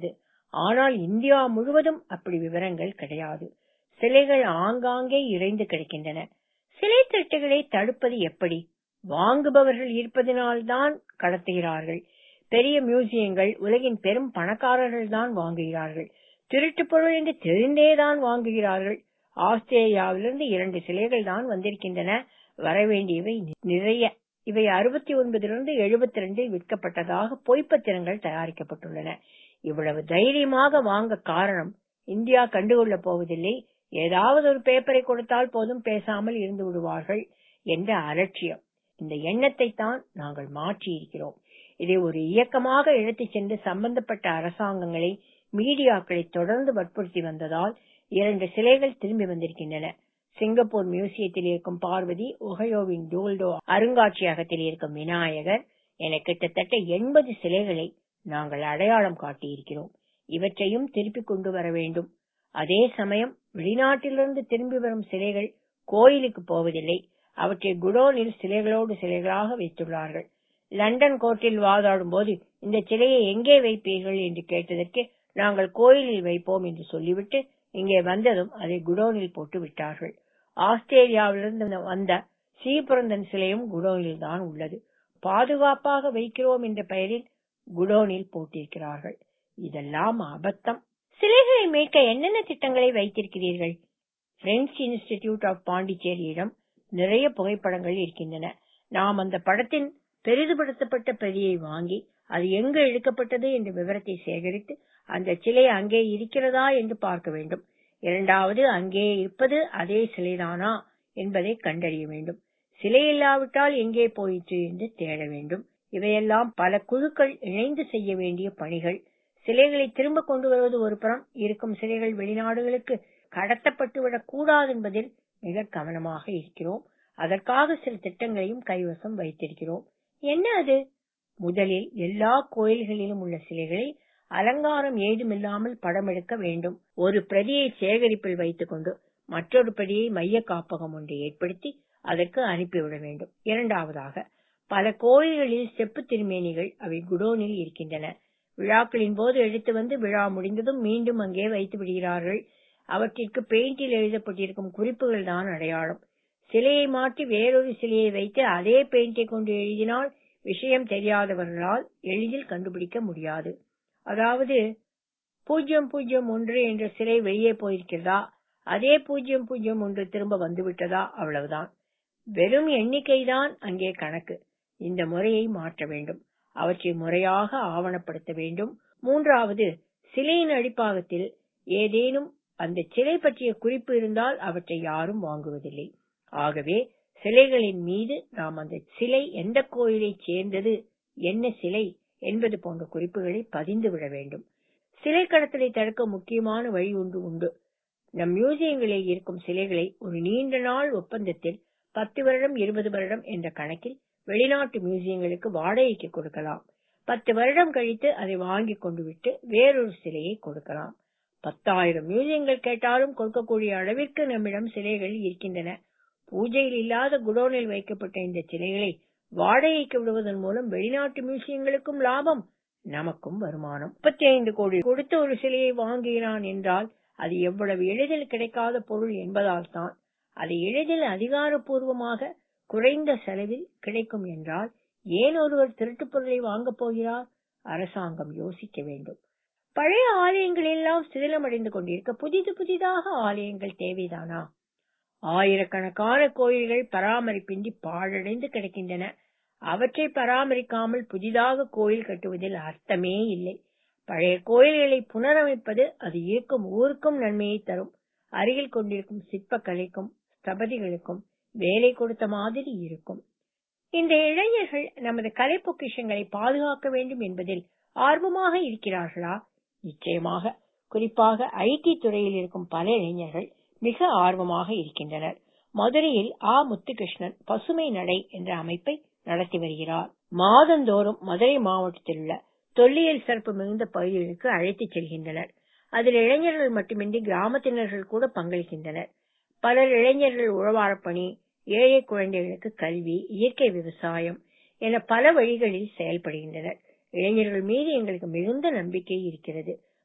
A: ஆனால் இந்தியா முழுவதும் அப்படி விவரங்கள் கிடையாது. சிலைகள் ஆங்காங்கே இறைந்து கிடக்கின்றன. சிலை திருட்டுகளை தடுப்பது எப்படி? வாங்குபவர்கள் இருப்பதனால்தான் கடத்துகிறார்கள். பெரிய மியூசியங்கள் உலகின் பெரும் பணக்காரர்கள் தான் வாங்குகிறார்கள். திருட்டு பொருள் என்று தெரிந்தேதான் வாங்குகிறார்கள். ஆஸ்திரேலியாவிலிருந்து இரண்டு சிலைகள் தான் வந்திருக்கின்றன. வரவேண்டியவை நிறைய. இவை அறுபத்தி ஒன்பதிலிருந்து எழுபத்தி ரெண்டில் விற்கப்பட்டதாக பொய்ப்பத்திரங்கள் தயாரிக்கப்பட்டுள்ளன. இவ்வளவு தைரியமாக வாங்க காரணம் இந்தியா கண்டுகொள்ள போவதில்லை, ஏதாவது ஒரு பேப்பரை கொடுத்தால் போதும் பேசாமல் இருந்து விடுவார்கள் என்ற அலட்சியம். இந்த எண்ணத்தை தான் நாங்கள் மாற்றி இருக்கிறோம். இதை ஒரு இயக்கமாக எடுத்துச் சென்று சம்பந்தப்பட்ட அரசாங்கங்களை, மீடியாக்களை தொடர்ந்து வற்புறுத்தி வந்ததால் இரண்டு சிலைகள் திரும்பி வந்திருக்கின்றன. சிங்கப்பூர் மியூசியத்தில் இருக்கும் பார்வதி, ஒஹயோவின் டோல்டோ அருங்காட்சியகத்தில் இருக்கும் விநாயகர் என கிட்டத்தட்ட எண்பது சிலைகளை நாங்கள் அடையாளம் காட்டியிருக்கிறோம். இவற்றையும் திருப்பிக் கொண்டு வர வேண்டும். அதே சமயம் வெளிநாட்டிலிருந்து திரும்பி வரும் சிலைகள் கோயிலுக்கு போவதில்லை. அவற்றை குடோனில் சிலைகளோடு சிலைகளாக வைத்துள்ளார்கள். லண்டன் கோர்ட்டில் வாதாடும் போது இந்த சிலையை எங்கே வைப்பீர்கள் என்று கேட்டதற்கு நாங்கள் கோயிலில் வைப்போம் என்று சொல்லிவிட்டு இங்கே வந்ததும் அதை குடோனில் போட்டு விட்டார்கள். ஆஸ்திரேலியாவிலிருந்து வந்த ஸ்ரீபுரந்தன் சிலையும் குடோனில் தான் உள்ளது. பாதுகாப்பாக வைக்கிறோம் என்ற பெயரில் குடோனில் போட்டிருக்கிறார்கள். இதெல்லாம் அபத்தம். சிலைகளை மீட்க என்னென்ன திட்டங்களை வைத்திருக்கிறீர்கள்? பிரெஞ்ச் இன்ஸ்டிடியூட் ஆஃப் பாண்டிச்சேரியிடம் நிறைய புகைப்படங்கள் இருக்கின்றன. நாம் அந்த படத்தின் பெரிதுபடுத்தப்பட்ட பிரதியை வாங்கி அது எங்கு எடுக்கப்பட்டது என்ற விவரத்தை சேகரித்து அந்த சிலை அங்கே இருக்கிறதா என்று பார்க்க வேண்டும். இரண்டாவது, அங்கே இருப்பது அதே சிலைதானா என்பதை கண்டறிய வேண்டும். சிலை இல்லாவிட்டால் எங்கே போயிற்று என்று தேட வேண்டும். இவையெல்லாம் பல குழுக்கள் இணைந்து செய்ய வேண்டிய பணிகள். சிலைகளை திரும்ப கொண்டு வருவது ஒரு புறம், இருக்கும் சிலைகள் வெளிநாடுகளுக்கு கடத்தப்பட்டுவிடக் கூடாது என்பதில் மிக கவனமாக இருக்கிறோம். அதற்காக சில திட்டங்களையும் கைவசம் வைத்திருக்கிறோம். என்ன அது? முதலில் எல்லா கோயில்களிலும் உள்ள சிலைகளை அலங்காரம் ஏதுமில்லாமல் படம் எடுக்க வேண்டும். ஒரு பிரதியை சேகரிப்பில் வைத்துக் கொண்டு மற்றொரு பிரதியை மைய காப்பகம் ஒன்றை ஏற்படுத்தி அதற்கு அனுப்பிவிட வேண்டும். இரண்டாவதாக, பல கோயில்களில் செப்பு திருமேனிகள் அவை குடோனில் இருக்கின்றன. விழாக்களின் போது எடுத்து வந்து விழா முடிந்ததும் மீண்டும் அங்கே வைத்து விடுகிறார்கள். அவற்றிற்கு பெயிண்டில் எழுதப்பட்டிருக்கும் குறிப்புகள் தான் அடையாளம். சிலையை மாற்றி வேறொரு சிலையை வைத்து அதே பெயிண்டை கொண்டு எழுதினால் விஷயம் தெரியாதவர்களால் எளிதில் கண்டுபிடிக்க முடியாது. அதாவது பூஜ்ஜியம் பூஜ்ஜியம் ஒன்று என்ற சிலை வெளியே போயிருக்கிறதா, அதே பூஜ்ஜியம் பூஜ்ஜியம் ஒன்று திரும்ப வந்துவிட்டதா, அவ்வளவுதான். வெறும் எண்ணிக்கைதான் அங்கே கணக்கு. இந்த முறையை மாற்ற வேண்டும். அவற்றை முறையாக ஆவணப்படுத்த வேண்டும். மூன்றாவது, சிலையின் அடிப்பாகத்தில் ஏதேனும் அந்த சிலை பற்றிய குறிப்பு இருந்தால் அவற்றை யாரும் வாங்குவதில்லை. ஆகவே சிலைகளின் மீது நாம் அந்த சிலை எந்த கோயிலை சேர்ந்தது, என்ன சிலை என்பது போன்ற குறிப்புகளை பதிந்து விட வேண்டும். சிலை கடத்தலை தடுக்க முக்கியமான வழி ஒன்று உண்டு. நம் மியூசியங்களில் இருக்கும் சிலைகளை ஒரு நீண்ட நாள் ஒப்பந்தத்தில் பத்து வருடம் இருபது வருடம் என்ற கணக்கில் வெளிநாட்டு மியூசியங்களுக்கு வாடகைக்கு கொடுக்கலாம். பத்து வருடம் கழித்து அதை வாங்கி கொண்டு விட்டு வேறொரு சிலையை கொடுக்கலாம். பத்தாயிரம் மியூசியங்கள் கேட்டாலும் கொடுக்கக்கூடிய அளவிற்கு நம்மிடம் சிலைகள் இருக்கின்றன. பூஜையில் இல்லாத குடோனில் வைக்கப்பட்ட இந்த சிலைகளை வாடகைக்கு விடுவதன் மூலம் வெளிநாட்டு மியூசியங்களுக்கும் லாபம், நமக்கும் வருமானம். முப்பத்தி ஐந்து கோடி கொடுத்து ஒரு சிலையை வாங்குகிறான் என்றால் அது எவ்வளவு எளிதில் கிடைக்காத பொருள் என்பதால் தான். அது எளிதில் அதிகாரப்பூர்வமாக குறைந்த செலவில் கிடைக்கும் என்றால் ஏன் ஒருவர் திருட்டு பொருளை வாங்கப் போகிறார்? அரசாங்கம் யோசிக்க வேண்டும். பழைய ஆலயங்கள் எல்லாம் சிதிலமடைந்து கொண்டிருக்க புதிது புதிதாக ஆலயங்கள் தேவைதானா? ஆயிரக்கணக்கான கோயில்கள் பராமரிப்பின்றி பாழடைந்து கிடக்கின்றன. அவற்றை பராமரிக்காமல் புதிதாக கோயில் கட்டுவதில் அர்த்தமே இல்லை. பழைய கோயில்களை புனரமைப்பது அது இருக்கும் ஊருக்கும் நன்மையை தரும். அருகில் கொண்டிருக்கும் சிற்ப கலைக்கும் ஸ்தபதிகளுக்கும் வேலை கொடுத்த மாதிரி இருக்கும். இந்த இளைஞர்கள் நமது கலை பொக்கிஷங்களை பாதுகாக்க வேண்டும் என்பதில் ஆர்வமாக இருக்கிறார்களா? நிச்சயமாக. குறிப்பாக ஐடி துறையில் இருக்கும் பல இளைஞர்கள் மிக ஆர்வமாக இருக்கின்றனர். மதுரையில் ஆ முத்துகிருஷ்ணன் பசுமை நடை என்ற அமைப்பை நடத்தி வருகிறார். மாதந்தோறும் மதுரை மாவட்டத்தில் உள்ள தொல்லியல் சிறப்பு மிகுந்த பகுதிகளுக்கு அழைத்துச் செல்கின்றனர். அதில் இளைஞர்கள் மட்டுமின்றி கிராமத்தினர்கள் கூட பங்களிக்கின்றனர். பலர் இளைஞர்கள் உழவாரப் பணி, ஏழை குழந்தைகளுக்கு கல்வி, இயற்கை விவசாயம் என பல வழிகளில் செயல்படுகின்றனர். இளைஞர்கள் மீது எங்களுக்கு மிகுந்த நம்பிக்கை இருக்கிறது.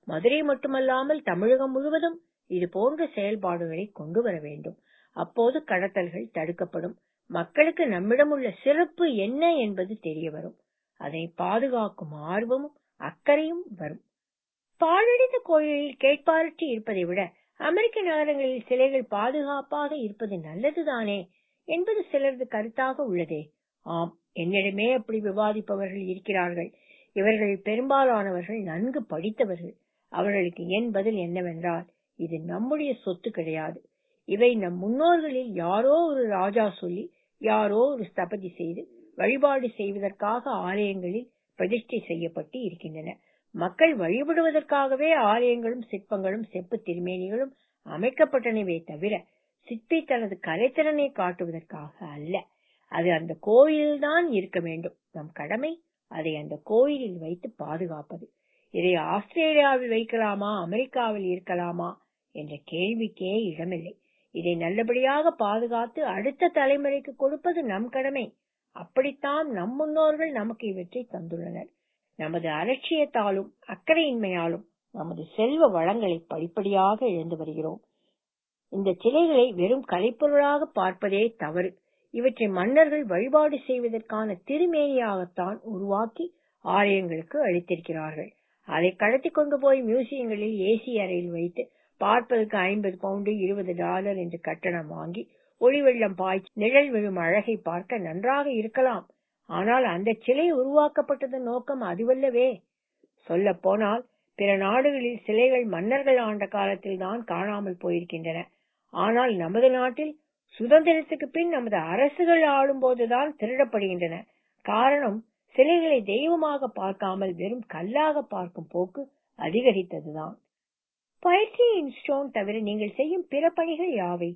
A: மதுரை மட்டுமல்லாமல் தமிழகம் முழுவதும் இது போன்ற செயல்பாடுகளை கொண்டு வர வேண்டும். அப்போது கடத்தல்கள் தடுக்கப்படும். மக்களுக்கு நம்மிடம் உள்ள சிறப்பு என்ன என்பது தெரிய வரும். அதை பாதுகாக்கும் ஆர்வமும் அக்கறையும் வரும். பாழடைந்த கோயிலில் கேட்பாரற்றி இருப்பதை விட அமெரிக்க நகரங்களில் சிலைகள் பாதுகாப்பாக இருப்பது நல்லதுதானே என்பது சிலரது கருத்தாக உள்ளதே. ஆம், என்னிடமே அப்படி விவாதிப்பவர்கள் இருக்கிறார்கள். இவர்கள் பெரும்பாலானவர்கள் நன்கு படித்தவர்கள். அவர்களுக்கு என் பதில் என்னவென்றால், இது நம்முடைய சொத்து கிடையாது. இவை நம் முன்னோர்களில் யாரோ ஒரு ராஜா சொல்லி யாரோ ஒரு ஸ்தபதி செய்து வழிபாடு செய்வதற்காக ஆலயங்களில் பிரதிஷ்டை செய்யப்பட்டு இருக்கின்றன. மக்கள் வழிபடுவதற்காகவே ஆலயங்களும் சிற்பங்களும் செப்பு திருமேனிகளும் அமைக்கப்பட்டனவே தவிர சிற்பி தனது கலைத்திறனை காட்டுவதற்காக அல்ல. அது அந்த கோயில்தான் இருக்க வேண்டும். நம் கடமை அதை அந்த கோயிலில் வைத்து பாதுகாப்பது. இதை ஆஸ்திரேலியாவில் வைக்கலாமா, அமெரிக்காவில் இருக்கலாமா என்ற கேள்விக்கே இடமில்லை. இதை நல்லபடியாக பாதுகாத்து அடுத்த தலைமுறைக்கு கொடுப்பது நம் கடமை. அப்படித்தான் நம் முன்னோர்கள் நமக்கு இவற்றை தந்துள்ளனர். நமது அலட்சியத்தாலும் அக்கறையின்மையாலும் நமது செல்வ வளங்களை படிப்படியாக இழந்து வருகிறோம். இந்த சிலைகளை வெறும் கலைப்பொருளாக பார்ப்பதே தவறு. இவற்றை மன்னர்கள் வழிபாடு செய்வதற்கான திருமேனியாகத்தான் உருவாக்கி ஆலயங்களுக்கு அளித்திருக்கிறார்கள். அதை கடத்தி கொண்டு போய் மியூசியங்களில் ஏசி அறையில் வைத்து பார்ப்பதற்கு ஐம்பது பவுண்டு இருபது டாலர் என்று கட்டணம் வாங்கி ஒளி வெள்ளம் பாய்ச்சி நிழல் விழும் அழகை பார்க்க நன்றாக இருக்கலாம். ஆனால் அந்த சிலை உருவாக்கப்பட்டது நோக்கம் அதுவல்லவே. சொல்ல போனால் பிற நாடுகளில் சிலைகள் மன்னர்கள் ஆண்ட காலத்தில் தான் காணாமல் போயிருக்கின்றன. ஆனால் நமது நாட்டில் சுதந்திரத்துக்கு பின் நமது அரசுகள் ஆளும் போதுதான் திருடப்படுகின்றன. காரணம், சிலைகளை தெய்வமாக பார்க்காமல் வெறும் கல்லாக பார்க்கும் போக்கு அதிகரித்ததுதான். Poetry in Stone தவிர நீங்கள் செய்யும் பிற பணிகள் யாவை?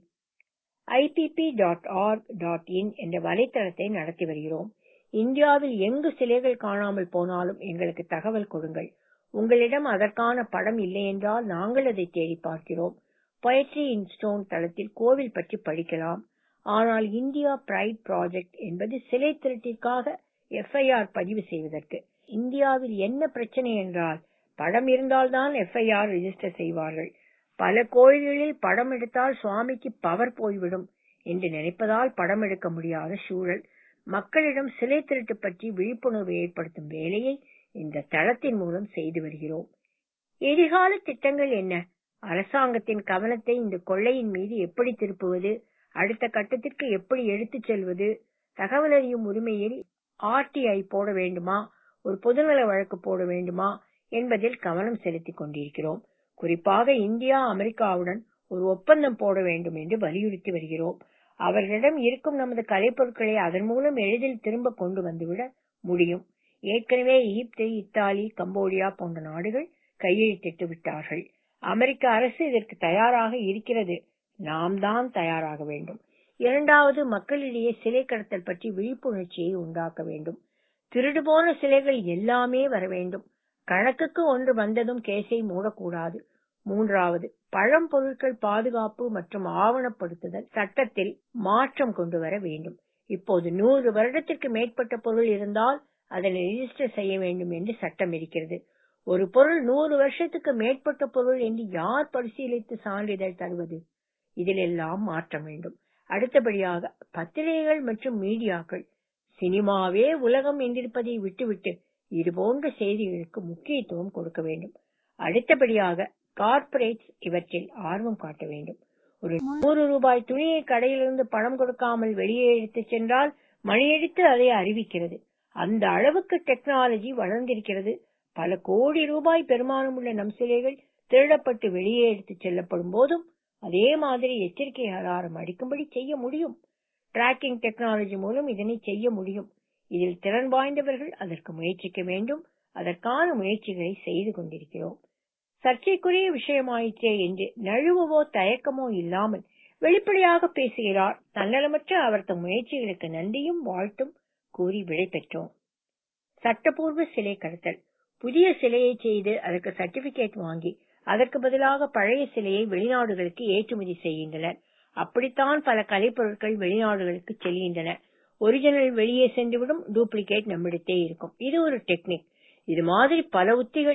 A: I P P dot org dot in என்ற வலைத்தளத்தை நடத்தி வருகிறோம். இந்தியாவில் எங்கு சிலைகள் காணாமல் போனாலும் எங்களுக்கு தகவல் கொடுங்கள். உங்களிடம் அதற்கான படம் இல்லை என்றால் நாங்கள் அதை தேடி பார்க்கிறோம். Poetry in Stone தளத்தில் கோவில் பற்றி படிக்கலாம். ஆனால் இந்தியா பிரைட் ப்ராஜெக்ட் என்பது சிலை திருட்டிற்காக எஃப் ஐ ஆர் பதிவு செய்வதற்கு. இந்தியாவில் என்ன பிரச்சனை என்றால், படம் இருந்தால்தான் எஃப் ஐ ஆர் ரெஜிஸ்டர் செய்வார்கள். பல கோயில்களில் படம் எடுத்தால் சுவாமிக்கு பவர் போய்விடும் என்று நினைப்பதால் படம் எடுக்க முடியாத சூழல். மக்களிடம் சிலை திருட்டு பற்றி விழிப்புணர்வு ஏற்படுத்தும் வேலையை இந்த தளத்தின் மூலம் செய்து வருகிறோம். எதிர்கால திட்டங்கள் என்ன? அரசாங்கத்தின் கவனத்தை இந்த கொள்ளையின் மீது எப்படி திருப்புவது, அடுத்த கட்டத்திற்கு எப்படி எடுத்துச் செல்வது, தகவல் அறியும் உரிமையில் ஆர் டி ஐ போட வேண்டுமா, ஒரு பொதுநல வழக்கு போட வேண்டுமா என்பதில் கவனம் செலுத்திக் கொண்டிருக்கிறோம். குறிப்பாக இந்தியா அமெரிக்காவுடன் ஒரு ஒப்பந்தம் போட வேண்டும் என்று வலியுறுத்தி வருகிறோம். அவர்களிடம் இருக்கும் நமது கலைப்பொருட்களை அதன் மூலம் எளிதில் திரும்ப கொண்டு வந்துவிட முடியும். ஏற்கனவே எகிப்து, இத்தாலி, கம்போடியா போன்ற நாடுகள் கையெழுத்திட்டு விட்டார்கள். அமெரிக்க அரசு இதற்கு தயாராக இருக்கிறது. நாம் தான் தயாராக வேண்டும். இரண்டாவது, மக்களிடையே சிலை கடத்தல் பற்றி விழிப்புணர்ச்சியை உண்டாக்க வேண்டும். திருடு போன சிலைகள் எல்லாமே வர வேண்டும். கணக்குக்கு ஒன்று வந்ததும் கேஸை மூடக்கூடாது. மூன்றாவது, பழம்பொருட்கள் பாதுகாப்பு மற்றும் ஆவணப்படுத்துதல் சட்டத்தில் மாற்றம் கொண்டு வர வேண்டும். இப்போது நூறு வருடத்திற்கு மேற்பட்ட பொருள் இருந்தால் அதனை ரெஜிஸ்டர் செய்ய வேண்டும் என்று சட்டம் இருக்கிறது. ஒரு பொருள் நூறு வருஷத்துக்கு மேற்பட்ட பொருள் என்று யார் பரிசீலித்து சான்றிதழ் தருவது? இதிலெல்லாம் மாற்றம் வேண்டும். அடுத்தபடியாக, பத்திரிகைகள் மற்றும் மீடியாக்கள் சினிமாவே உலகம் என்றிருப்பதை விட்டுவிட்டு இதுபோன்ற செய்திகளுக்கு முக்கியத்துவம் கொடுக்க வேண்டும். அடுத்தபடியாக, கார்ப்பரேட்ஸ் இவற்றில் ஆர்வம் காட்ட வேண்டும். ஒரு நூறு ரூபாய் துணியை கடையிலிருந்து பணம் கொடுக்காமல் வெளியே எடுத்து சென்றால் மணியடித்து அதை அறிவிக்கிறது. அந்த அளவுக்கு டெக்னாலஜி வளர்ந்திருக்கிறது. பல கோடி ரூபாய் பெருமானம் உள்ள நம் சிலைகள் திருடப்பட்டு வெளியே எடுத்து செல்லப்படும் போதும் அதே மாதிரி எச்சரிக்கை அலாரம் அடிக்கும்படி செய்ய முடியும். டிராக்கிங் டெக்னாலஜி மூலம் இதனை செய்ய முடியும். இதில் திறன் வாய்ந்தவர்கள் அதற்கு முயற்சிக்க வேண்டும். அதற்கான முயற்சிகளை செய்து கொண்டிருக்கிறோம். சர்ச்சைக்குரிய விஷயமாயிற்றே என்று நழுவவோ தயக்கமோ இல்லாமல் வெளிப்படையாக பேசுகிறார். தன்னலமற்ற அவரது முயற்சிகளுக்கு நன்றியும் வாழ்த்தும் கூறி விடை பெற்றோம். சட்டப்பூர்வ சிலை கடத்தல். புதிய சிலையை செய்து அதற்கு சர்டிபிகேட் வாங்கி அதற்கு பதிலாக பழைய சிலையை வெளிநாடுகளுக்கு ஏற்றுமதி செய்கின்றனர். அப்படித்தான் பல கலைப்பொருட்கள் வெளிநாடுகளுக்கு செல்கின்றன. ஒரிஜினல் வெளியே சென்றுவிடும், டூப்ளிகேட் நம்மிடத்தே இருக்கும். இது ஒரு டெக்னிக். இது மாதிரி பல உத்திகள்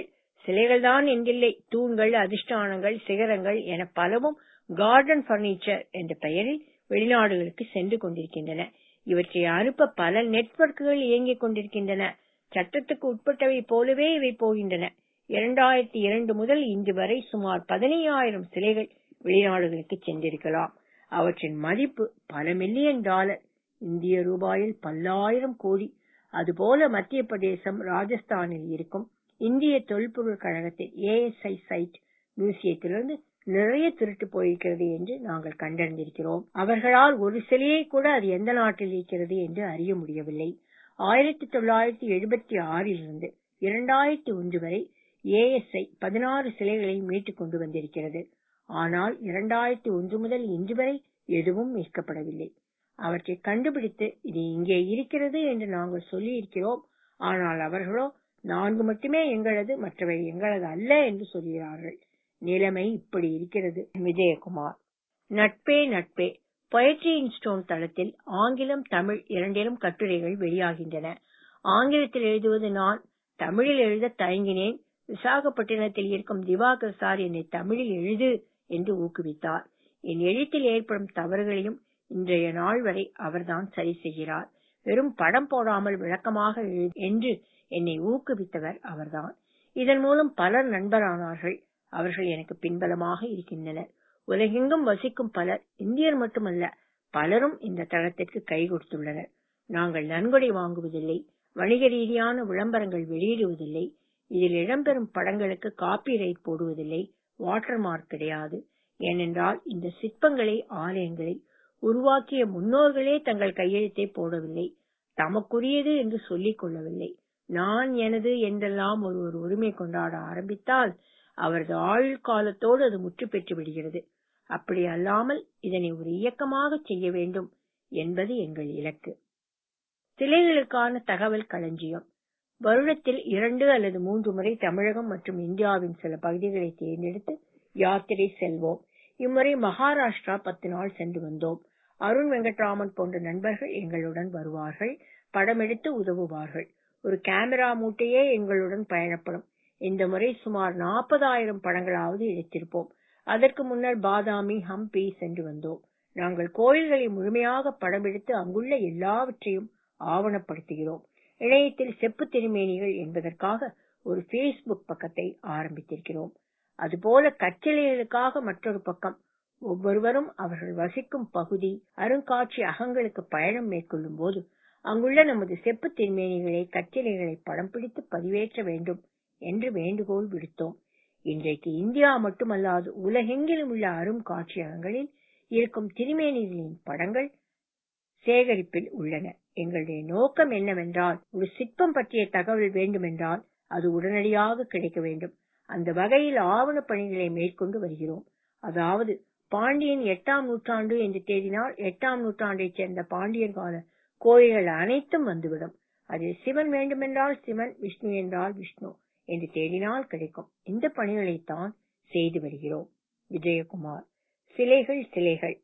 A: சிலைகள் தான் என்கில்லை, தூண்கள், அதிஷ்டானங்கள், சிகரங்கள் என பலவும் கார்டன் பர்னிச்சர் என்ற பெயரில் வெளிநாடுகளுக்கு சென்று கொண்டிருக்கின்றன. இவற்றை அனுப்ப பல நெட்வொர்க்குகள் இயங்கிக் கொண்டிருக்கின்றன. சட்டத்துக்கு உட்பட்டவை போலவே இவை போகின்றன. இரண்டாயிரத்தி இரண்டு முதல் இன்று வரை சுமார் பதினையாயிரம் சிலைகள் வெளிநாடுகளுக்கு சென்றிருக்கலாம். அவற்றின் மதிப்பு பல மில்லியன் டாலர், இந்திய ரூபாயில் பல்லாயிரம் கோடி. அதுபோல மத்திய பிரதேசம், ராஜஸ்தானில் இருக்கும் இந்திய தொல்பொருள் கழகத்தின் ஏ எஸ் ஐ சைட் மியூசியத்திலிருந்து நிறைய திருட்டு போயிருக்கிறது என்று நாங்கள் கண்டறிந்திருக்கிறோம். அவர்களால் ஒரு சிலையை கூட அது எந்த நாட்டில் இருக்கிறது என்று அறிய முடியவில்லை. ஆயிரத்தி தொள்ளாயிரத்தி எழுபத்தி ஆறிலிருந்து இரண்டாயிரத்தி ஒன்று வரை ஏ எஸ் ஐ பதினாறு சிலைகளை மீட்டுக் கொண்டு வந்திருக்கிறது. ஆனால் இரண்டாயிரத்தி ஒன்று முதல் இன்று வரை எதுவும் மீட்கப்படவில்லை. அவற்றை கண்டுபிடித்து இது இங்கே இருக்கிறது என்று நாங்கள் சொல்லி இருக்கிறோம். ஆனால் அவர்களோ நான்கு மட்டுமே எங்களது, மற்றவை எங்களது அல்ல என்று சொல்கிறார்கள். நிலைமை இப்படி இருக்கிறது. விஜயகுமார். நட்பே நட்பே பொயட்ரி இன் ஸ்டோன் தளத்தில் ஆங்கிலம், தமிழ் இரண்டிலும் கட்டுரைகள் வெளியாகின்றன. ஆங்கிலத்தில் எழுதுவது நான். தமிழில் எழுத தயங்கினேன். விசாகப்பட்டினத்தில் இருக்கும் திவாகர் சார் என்னை தமிழில் எழுது என்று ஊக்குவித்தார். என் எழுத்தில் ஏற்படும் தவறுகளையும் இன்றைய நாள் வரை அவர்தான் சரி செய்கிறார். வெறும் படம் போடாமல் விளக்கமாக எழுது என்று என்னை ஊக்குவித்தவர் அவர்தான். இதன் மூலம் பலர் நண்பரானார்கள். அவர்கள் எனக்கு பின்பலமாக இருக்கின்றனர். உலகெங்கும் வசிக்கும் பலர், இந்தியர் மட்டுமல்ல, பலரும் இந்த தளத்திற்கு கை கொடுத்துள்ளனர். நாங்கள் நன்கொடை வாங்குவதில்லை, வணிக ரீதியான விளம்பரங்கள் வெளியிடுவதில்லை, இதில் இடம்பெறும் படங்களுக்கு காப்பி ரைட் போடுவதில்லை, வாட்டர் மார்க் கிடையாது. ஏனென்றால் இந்த சிற்பங்களை, ஆலயங்களை உருவாக்கிய முன்னோர்களே தங்கள் கையெழுத்தை போடவில்லை, தமக்குரியது என்று சொல்லிக் கொள்ளவில்லை. நான், எனது என்றெல்லாம் ஒருவர் உரிமை கொண்டாட ஆரம்பித்தால் அவரது ஆயுள் காலத்தோடு அது முற்று பெற்று விடுகிறது. அப்படி அல்லாமல் இதனை ஒரு இயக்கமாக செய்ய வேண்டும் என்பது எங்கள் இலக்கு. சிலைகளுக்கான தகவல் களஞ்சியம். வருடத்தில் இரண்டு அல்லது மூன்று முறை தமிழகம் மற்றும் இந்தியாவின் சில பகுதிகளை தேர்ந்தெடுத்து யாத்திரை செல்வோம். இம்முறை மகாராஷ்டிரா பத்து நாள் சென்று வந்தோம். அருண் வெங்கட்ராமன் போன்ற நண்பர்கள் எங்களுடன் வருவார்கள், படம் எடுத்து உதவுவார்கள். ஒரு கேமரா மூட்டையே எங்களுடன் பயணப்படும். இந்த முறை சுமார் நாற்பதாயிரம் படங்களாவது எடுத்திருப்போம். அதற்கு முன்னர் பாதாமி, ஹம்பி சென்று வந்தோம். நாங்கள் கோயில்களை முழுமையாக படம் எடுத்து அங்குள்ள எல்லாவற்றையும் ஆவணப்படுத்துகிறோம். இணையத்தில் செப்பு திருமேனிகள் என்பதற்காக ஒரு பேஸ்புக் பக்கத்தை ஆரம்பித்திருக்கிறோம். அதுபோல கற்சிலைகளுக்காக மற்றொரு பக்கம். ஒவ்வொருவரும் அவர்கள் வசிக்கும் பகுதி அருங்காட்சியகங்களுக்கு பயணம் மேற்கொள்ளும் போது அங்குள்ள நமது செப்பு திருமேனிகளை, கற்சிலைகளை படம் பிடித்து பதிவேற்ற வேண்டும் என்று வேண்டுகோள் விடுத்தோம். இன்றைக்கு இந்தியா மட்டுமல்லாது உலகெங்கிலும் உள்ள அருங்காட்சியகங்களில் இருக்கும் திருமேனிகளின் படங்கள் சேகரிப்பில் உள்ளன. எங்களுடைய நோக்கம் என்னவென்றால், ஒரு சிற்பம் பற்றிய தகவல் வேண்டுமென்றால் அது உடனடியாக கிடைக்க வேண்டும். அந்த வகையில் ஆவண பணிகளை மேற்கொண்டு வருகிறோம். அதாவது பாண்டியன் எட்டாம் நூற்றாண்டு என்று தேடினால் எட்டாம் நூற்றாண்டைச் சேர்ந்த பாண்டியர் கால கோயில்கள் அனைத்தும் வந்துவிடும். அதில் சிவன் வேண்டுமென்றால் சிவன், விஷ்ணு என்றால் விஷ்ணு என்று தேடினால் கிடைக்கும். இந்த பணிகளைத்தான் செய்து வருகிறோம். விஜயகுமார். சிலைகள் சிலைகள்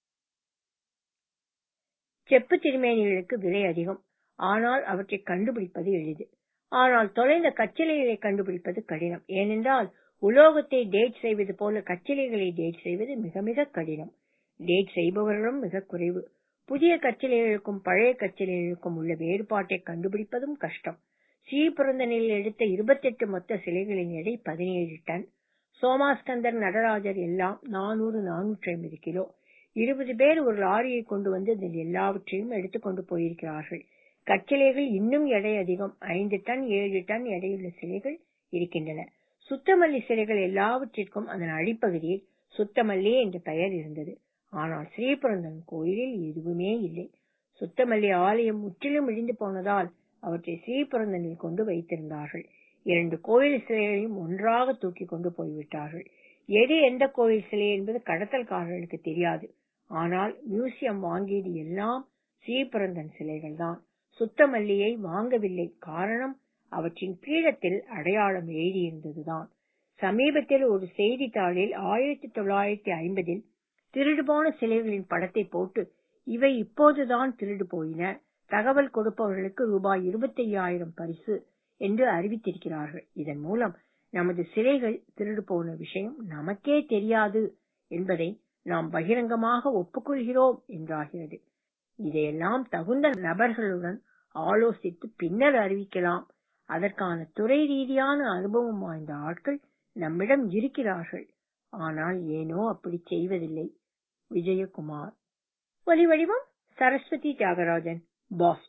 A: செப்பு திருமேனிகளுக்கு விலை அதிகம். ஆனால் அவற்றை கண்டுபிடிப்பது எளிது. ஆனால் தொலைந்த கற்சிலைகளை கண்டுபிடிப்பது கடினம். ஏனென்றால் உலோகத்தை டேட் செய்வது போல கற்சிலைகளை டேட் செய்வது மிக மிக கடினம். டேட் செய்பவர்களும் மிக குறைவு. புதிய கற்சிலைகளுக்கும் பழைய கற்சிலைகளுக்கும் உள்ள வேறுபாட்டை கண்டுபிடிப்பதும் கஷ்டம். ஸ்ரீபுரந்தனில் எடுத்த இருபத்தி எட்டு மொத்த சிலைகளின் எடை பதினேழு டன். சோமாஸ்கந்தர், நடராஜர் எல்லாம் நானூறு நானூற்றி ஐம்பது கிலோ. இருபது பேர் ஒரு லாரியை கொண்டு வந்து இதில் எல்லாவற்றையும் எடுத்துக்கொண்டு போயிருக்கிறார்கள். கற்சிலைகள் இன்னும் எடை அதிகம். ஐந்து டன் ஏழு டன் எடையுள்ள சிலைகள் இருக்கின்றன. சுத்தமல்லி சிலைகள் எல்லாவற்றிற்கும் அதன் அடிப்பகுதியில் சுத்தமல்லி என்ற பெயர் இருந்தது. ஆனால் ஸ்ரீபுரந்தன் கோயிலில் எதுவுமே இல்லை. சுத்தமல்லி ஆலயம் முற்றிலும் இடிந்து போனதால் அவற்றை ஸ்ரீபுரந்தனில் கொண்டு வைத்திருந்தார்கள். இரண்டு கோயில் சிலைகளையும் ஒன்றாக தூக்கி கொண்டு போய்விட்டார்கள். எது எந்த கோயில் சிலை என்பது கடத்தல்காரர்களுக்கு தெரியாது. ஆனால் மியூசியம் வாங்கியது எல்லாம் ஸ்ரீபுரந்தன் சிலைகள் தான். சுத்தமல்லியை வாங்கவில்லை. காரணம், அவற்றின் பீடத்தில் அடையாளம் எழுதியிருந்ததுதான். சமீபத்தில் ஒரு செய்தித்தாளில் ஆயிரத்தி தொள்ளாயிரத்தி ஐம்பதில் திருடு போன சிலைகளின் படத்தை போட்டு இவை இப்போதுதான் திருடு போயின, தகவல் கொடுப்பவர்களுக்கு ரூபாய் இருபத்தி ஐயாயிரம் பரிசு என்று அறிவித்திருக்கிறார்கள். இதன் மூலம் நமது சிலைகள் திருடு போன விஷயம் நமக்கே தெரியாது என்பதை நாம் பகிரங்கமாக ஒப்புக்கொள்கிறோம் என்றாகிறது. இதையெல்லாம் தகுந்த நபர்களுடன் ஆலோசித்து பின்னர் அறிவிக்கலாம். அதற்கான துறை ரீதியான அனுபவம் வாய்ந்த ஆட்கள் நம்மிடம் இருக்கிறார்கள். ஆனால் ஏனோ அப்படி செய்வதில்லை. விஜயகுமார். ஒலி வடிவம் சரஸ்வதி தியாகராஜன், பாஸ்டன்.